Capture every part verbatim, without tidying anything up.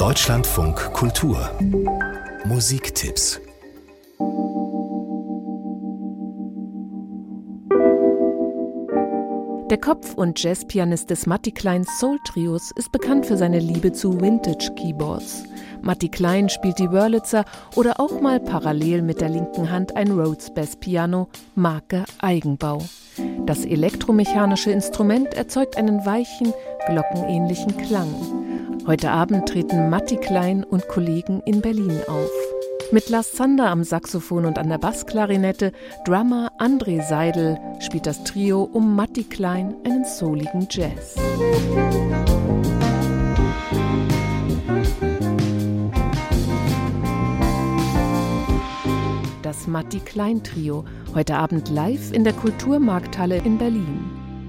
Deutschlandfunk Kultur Musiktipps. Der Kopf- und Jazzpianist des Matti Klein Soul Trios ist bekannt für seine Liebe zu Vintage-Keyboards. Matti Klein spielt die Wurlitzer oder auch mal parallel mit der linken Hand ein Rhodes Bass Piano, Marke Eigenbau. Das elektromechanische Instrument erzeugt einen weichen, glockenähnlichen Klang. Heute Abend treten Matti Klein und Kollegen in Berlin auf. Mit Lars Zander am Saxophon und an der Bassklarinette, Drummer André Seidel spielt das Trio um Matti Klein einen souligen Jazz. Das Matti Klein Trio, heute Abend live in der Kulturmarkthalle in Berlin.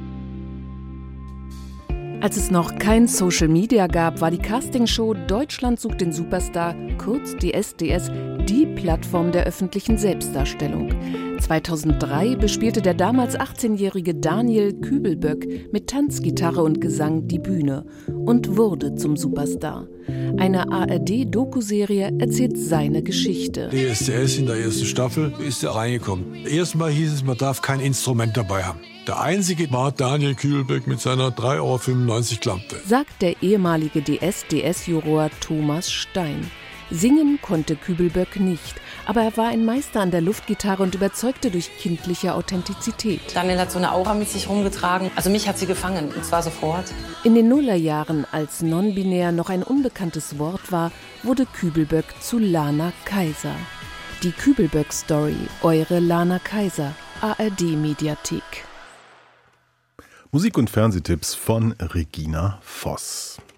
Als es noch kein Social Media gab, war die Castingshow Deutschland sucht den Superstar, kurz D S D S, die Plattform der öffentlichen Selbstdarstellung. zweitausenddrei bespielte der damals achtzehnjährige Daniel Kübelböck mit Tanzgitarre und Gesang die Bühne und wurde zum Superstar. Eine A R D-Dokuserie erzählt seine Geschichte. D S D S in der ersten Staffel ist er reingekommen. Erstmal hieß es, man darf kein Instrument dabei haben. Der einzige war Daniel Kübelböck mit seiner drei Euro fünfundneunzig Lampe. Sagt der ehemalige D S D S-Juror Thomas Stein. Singen konnte Kübelböck nicht, aber er war ein Meister an der Luftgitarre und überzeugte durch kindliche Authentizität. Daniel hat so eine Aura mit sich rumgetragen. Also mich hat sie gefangen, und zwar sofort. In den Nullerjahren, als non-binär noch ein unbekanntes Wort war, wurde Kübelböck zu Lana Kaiser. Die Kübelböck-Story, eure Lana Kaiser, A R D-Mediathek. Musik- und Fernsehtipps von Regina Voss.